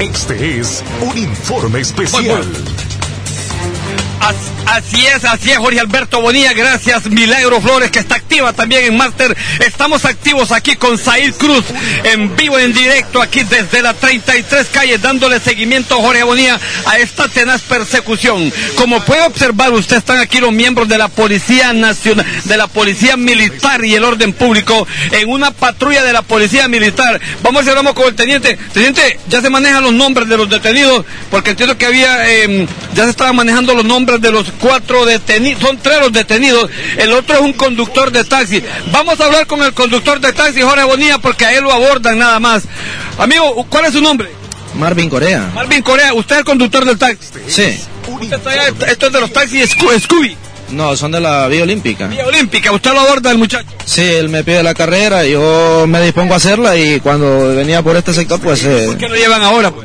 Este es un informe especial. Así es, Jorge Alberto Bonilla, gracias Milagro Flores, que está activa también en Máster. Estamos activos aquí con Said Cruz, en vivo, en directo, aquí desde la 33 calle, dándole seguimiento, Jorge Bonilla, a esta tenaz persecución. Como puede observar usted, están aquí los miembros de la Policía Nacional, de la Policía Militar y el Orden Público, en una patrulla de la Policía Militar. Vamos a ver si hablamos con el teniente. Teniente, ya se manejan los nombres de los detenidos, porque entiendo que ya se estaban manejando los nombres de los 4 detenidos, son 3 los detenidos, el otro es un conductor de taxi. Vamos a hablar con el conductor de taxi, Jorge Bonilla, porque a él lo abordan nada más. Amigo, ¿cuál es su nombre? Marvin Corea. Marvin Corea, ¿usted es el conductor del taxi? Sí. ¿Usted está allá? Esto es de los taxis Scooby. No, son de la Vía Olímpica. Vía Olímpica, ¿usted lo aborda el muchacho? Sí, él me pide la carrera, yo me dispongo a hacerla y cuando venía por este sector, pues... ¿Por qué lo llevan ahora? Por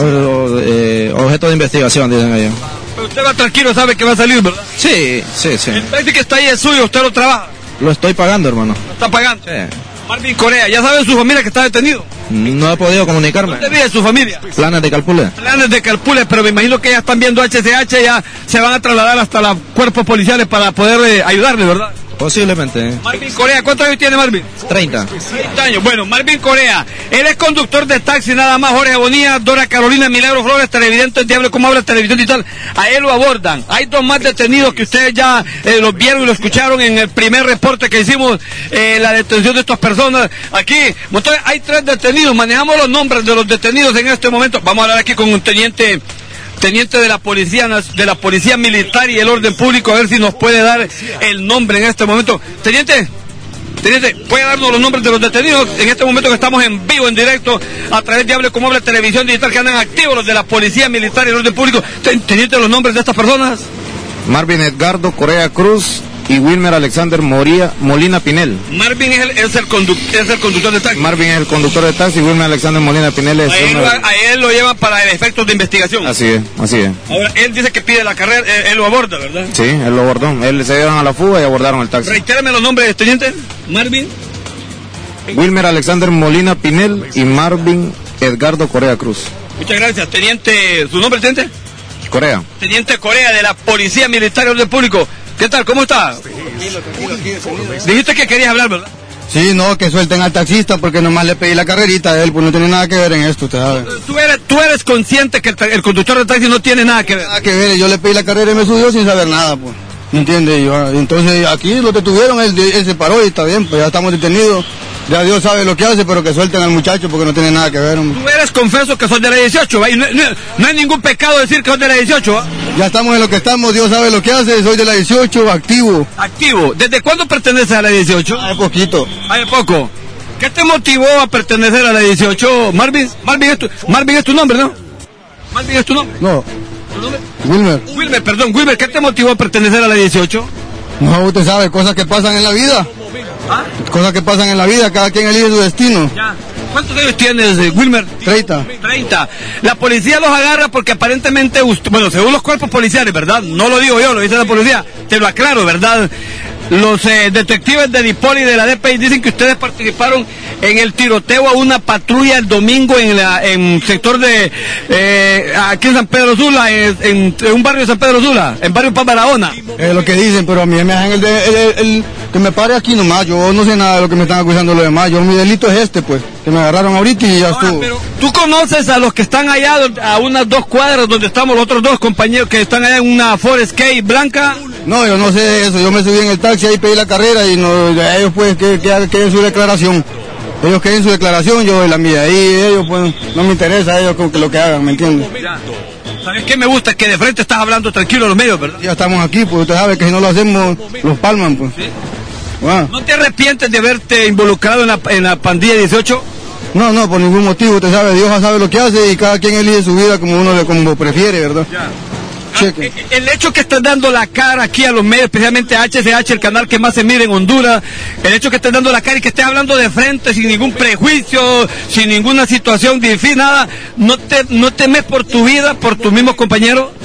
objeto de investigación, dicen ellos. Pero usted va tranquilo, sabe que va a salir, ¿verdad? Sí. El taxi que está ahí es suyo, ¿usted lo trabaja? Lo estoy pagando, hermano. ¿Lo está pagando? Sí. Marvin Corea, ¿ya sabe su familia que está detenido? No he podido comunicarme. ¿Dónde vive su familia? Planes de Calpule. Planes de Calpule, pero me imagino que ya están viendo HCH, ya se van a trasladar hasta los cuerpos policiales para poder ayudarle, ¿verdad? Posiblemente. Marvin Corea, ¿cuántos años tiene Marvin? 30 años. Bueno, Marvin Corea, él es conductor de taxi nada más. Jorge Bonilla, Dora Carolina, Milagro Flores, televidente, Diablo, ¿cómo habla televisión digital? A él lo abordan. Hay 2 más detenidos que ustedes ya los vieron y lo escucharon en el primer reporte que hicimos, la detención de estas personas. Aquí, hay 3 detenidos, manejamos los nombres de los detenidos en este momento. Vamos a hablar aquí con un teniente de la policía militar y el orden público, a ver si nos puede dar el nombre en este momento. Teniente, ¿puede darnos los nombres de los detenidos en este momento que estamos en vivo, en directo, a través de Hable Como Habla Televisión Digital, que andan activos los de la policía militar y el orden público? Teniente, los nombres de estas personas. Marvin Edgardo Corea Cruz y Wilmer Alexander Molina Pinel. Marvin es el conductor de taxi. Marvin es el conductor de taxi y Wilmer Alexander Molina Pinel es... A él lo llevan para efectos de investigación. Así es. Ahora, él dice que pide la carrera, él lo aborda, ¿verdad? Sí, él lo abordó. Él se dieron a la fuga y abordaron el taxi. Reitérame los nombres, teniente. Marvin. Wilmer Alexander Molina Pinel y Marvin Edgardo Corea Cruz. Muchas gracias, teniente. ¿Su nombre, teniente? Corea. Teniente Corea, de la Policía Militar y Orden Público. ¿Qué tal? ¿Cómo está? Dijiste que querías hablar, ¿verdad? Sí, no, que suelten al taxista porque nomás le pedí la carrerita a él, pues no tiene nada que ver en esto, usted sabe. ¿Tú eres consciente que el conductor de taxi no tiene nada que ver? Nada que ver, yo le pedí la carrera y me subió sin saber nada, pues. ¿Me entiendes? Entonces aquí lo detuvieron, él se paró y está bien, pues ya estamos detenidos. Ya Dios sabe lo que hace, pero que suelten al muchacho porque no tiene nada que ver. Tú eres confeso que sos de la 18, ¿va? Y no hay ningún pecado decir que sos de la 18, ¿va? Ya estamos en lo que estamos, Dios sabe lo que hace, soy de la 18, activo. ¿Activo? ¿Desde cuándo perteneces a la 18? Hace poquito. Hace poco. ¿Qué te motivó a pertenecer a la 18, Marvin? Marvin es tu nombre, ¿no? Marvin es tu nombre. No. ¿Tu nombre? Wilmer, ¿qué te motivó a pertenecer a la 18? No, usted sabe, cosas que pasan en la vida. ¿Ah? Cosas que pasan en la vida, cada quien elige su destino. Ya. ¿Cuántos años tienes, Wilmer? 30. La policía los agarra porque aparentemente, bueno, según los cuerpos policiales, ¿verdad? No lo digo yo, lo dice la policía. Te lo aclaro, ¿verdad? Los detectives de DIPOL y de la DPI dicen que ustedes participaron en el tiroteo a una patrulla el domingo en sector de aquí en San Pedro Sula, en un barrio de San Pedro Sula, en barrio Paz Barahona. Es lo que dicen, pero a mí me hacen el que me pare aquí nomás. Yo no sé nada de lo que me están acusando los demás. Mi delito es pues, que me agarraron ahorita y ya estuvo. Pero tú conoces a los que están allá a unas 2 cuadras donde estamos los otros 2 compañeros que están allá en una Forest K blanca. No, yo no sé eso. Yo me subí en el taxi ahí, pedí la carrera y ellos pues que den su declaración. Ellos quieren su declaración, yo la mía. Ahí ellos pues no me interesa ellos con lo que hagan, ¿me entiendes? ¿Sabes qué me gusta? Que de frente estás hablando tranquilo a los medios, ¿verdad? Ya estamos aquí, pues usted sabe que si no lo hacemos, los palman, pues. ¿Sí? Wow. ¿No te arrepientes de haberte involucrado en la pandilla 18? No, por ningún motivo, usted sabe, Dios ya sabe lo que hace y cada quien elige su vida como como prefiere, ¿verdad? Ya. El hecho que estás dando la cara aquí a los medios, especialmente a HCH, el canal que más se mira en Honduras, el hecho que estés dando la cara y que estés hablando de frente, sin ningún prejuicio, sin ninguna situación difícil, nada, ¿no temes por tu vida, por tus mismos compañeros?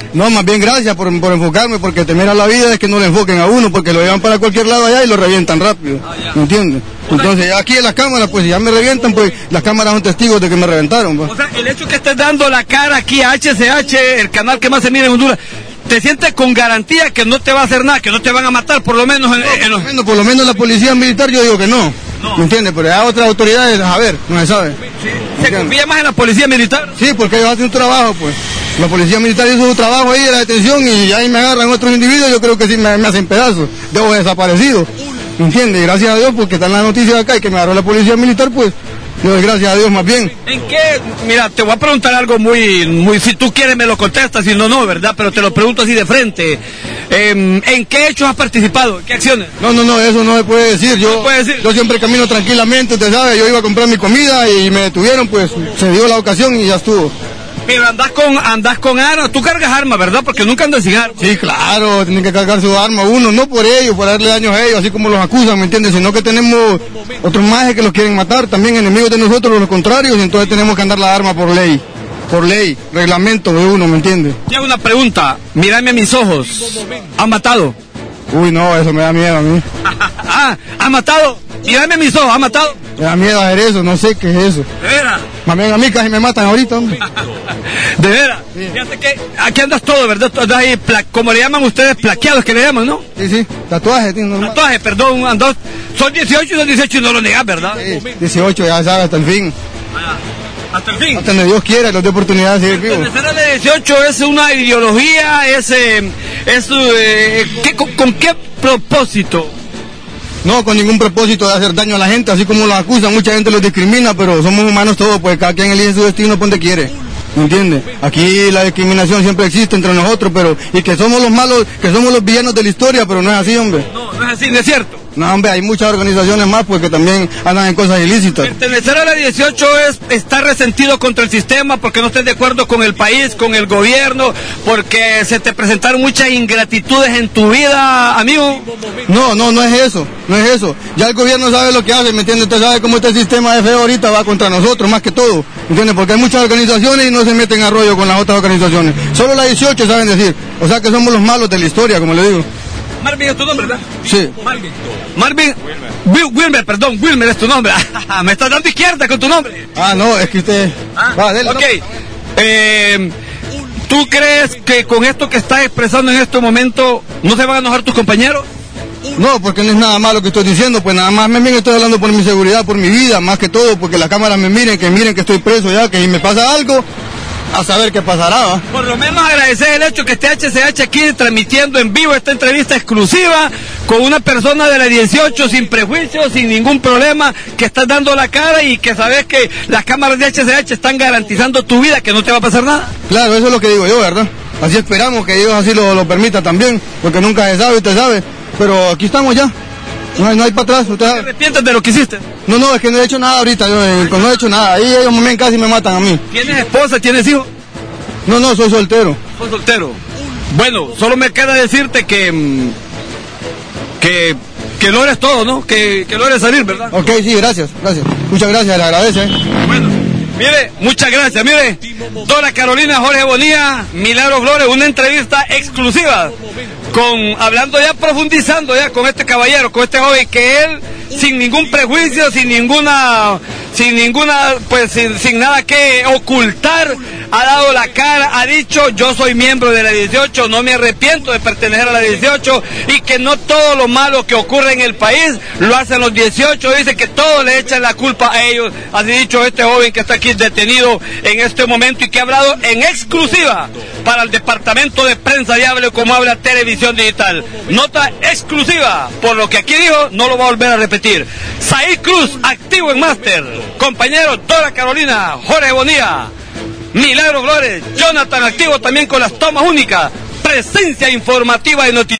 No, más bien gracias por enfocarme, porque temer a la vida es que no le enfoquen a uno, porque lo llevan para cualquier lado allá y lo revientan rápido, ¿me entiendes? Entonces aquí en las cámaras, pues si ya me revientan, pues las cámaras son testigos de que me reventaron. Pues. O sea, el hecho que estés dando la cara aquí a HCH, el canal que más se mira en Honduras, ¿te sientes con garantía que no te va a hacer nada, que no te van a matar, por lo menos por lo menos la policía militar yo digo que no. ¿Me entiendes? Pero hay otras autoridades, a ver, no se sabe. ¿Se confía más en la policía militar? Sí, porque ellos hacen un trabajo, pues. La policía militar hizo su trabajo ahí de la detención y ahí me agarran otros individuos, yo creo que sí me hacen pedazos. Debo desaparecido. ¿Me entiendes? Y gracias a Dios, porque están las noticias acá y que me agarró la policía militar, pues. Le doy gracias a Dios más bien. ¿En qué? Mira, te voy a preguntar algo muy, si tú quieres me lo contestas, si no, ¿verdad? Pero te lo pregunto así de frente. ¿En qué hechos has participado? ¿En qué acciones? No, eso no se puede decir. Yo siempre camino tranquilamente, usted sabe, yo iba a comprar mi comida y me detuvieron, pues se dio la ocasión y ya estuvo. Pero andás con armas, tú cargas armas, ¿verdad? Porque nunca andas sin armas. Sí, claro, tienen que cargar su arma uno, no por ellos, por darle daños a ellos, así como los acusan, ¿me entiendes? Sino que tenemos otros majes que los quieren matar, también enemigos de nosotros, los contrarios, y entonces tenemos que andar la arma por ley, reglamento de uno, ¿me entiendes? Te hago una pregunta, mírame a mis ojos, ¿has matado? Uy, no, eso me da miedo a mí. ¿Has matado? Mírame a mis ojos, ¿has matado? Me da miedo hacer eso, no sé qué es eso. ¿De veras? Más bien a mí casi me matan ahorita, hombre. ¿De veras? Sí. Fíjate que aquí andas todo, ¿verdad? Andas ahí, como le llaman ustedes, plaqueados, que le llaman, ¿no? Sí, tatuaje, tío. Tatuaje, perdón, son 18 y no lo negas, ¿verdad? Sí, 18, ya sabes, hasta el fin. Hasta el fin. Hasta donde Dios quiera, los dé oportunidad de seguir vivo. Pertenecer a la 18 es una ideología, ¿con qué propósito? No, con ningún propósito de hacer daño a la gente, así como los acusan, mucha gente los discrimina, pero somos humanos todos, pues cada quien elige su destino por donde quiere, ¿me entiendes? Aquí la discriminación siempre existe entre nosotros, y que somos los malos, que somos los villanos de la historia, pero no es así, hombre. No es así, no es cierto. No, hombre, hay muchas organizaciones más, pues que también andan en cosas ilícitas. Pertenecer a la 18 es estar resentido contra el sistema, porque no estés de acuerdo con el país, con el gobierno, porque se te presentaron muchas ingratitudes en tu vida, amigo. No es eso. Ya el gobierno sabe lo que hace, ¿me entiendes? Usted sabe cómo este sistema de feo ahorita va contra nosotros, más que todo, ¿me entiendes? Porque hay muchas organizaciones y no se meten a rollo con las otras organizaciones. Solo la 18 saben decir, o sea que somos los malos de la historia, como le digo. Marvin es tu nombre, ¿verdad? Sí. Marvin. Wilmer es tu nombre. Me estás dando izquierda con tu nombre. No, es que usted... dele, ok. ¿Tú crees que con esto que estás expresando en este momento no se van a enojar tus compañeros? No, porque no es nada malo que estoy diciendo, pues nada más bien estoy hablando por mi seguridad, por mi vida, más que todo, porque las cámaras me miren que estoy preso ya, que si me pasa algo... a saber qué pasará, ¿va? Por lo menos agradecer el hecho que esté HCH aquí transmitiendo en vivo esta entrevista exclusiva con una persona de la 18 sin prejuicios, sin ningún problema, que estás dando la cara y que sabes que las cámaras de HCH están garantizando tu vida, que no te va a pasar nada. Claro, eso es lo que digo yo, ¿verdad? Así esperamos que Dios así lo permita también, porque nunca se sabe, usted sabe, pero aquí estamos ya. No hay para atrás. ¿Te arrepientes de lo que hiciste? No, es que no he hecho nada ahorita, no he hecho nada. Ahí ellos casi me matan a mí. ¿Tienes esposa? ¿Tienes hijos? No, soy soltero. ¿Soy soltero? Bueno, solo me queda decirte que logres todo, ¿no? Que logres salir, ¿verdad? Ok, sí, gracias. Muchas gracias, le agradece. Bueno, mire, muchas gracias. Mire, Dora Carolina, Jorge Bonilla, Milagro Flores, una entrevista exclusiva hablando ya, profundizando ya con este caballero, con este joven, que él, sin ningún prejuicio, sin nada que ocultar, ha dado la cara, ha dicho: yo soy miembro de la 18, no me arrepiento de pertenecer a la 18, y que no todo lo malo que ocurre en el país lo hacen los 18, dice que todos le echan la culpa a ellos. Así dicho este joven que está aquí detenido en este momento y que ha hablado en exclusiva para el Departamento de Prensa de Hable Como Habla Televisión Digital. Nota exclusiva, por lo que aquí dijo, no lo va a volver a repetir. Said Cruz, activo en máster. Compañero Dora Carolina, Jorge Bonilla, Milagro Flores, Jonathan, activo también con las tomas únicas. Presencia informativa de noticias.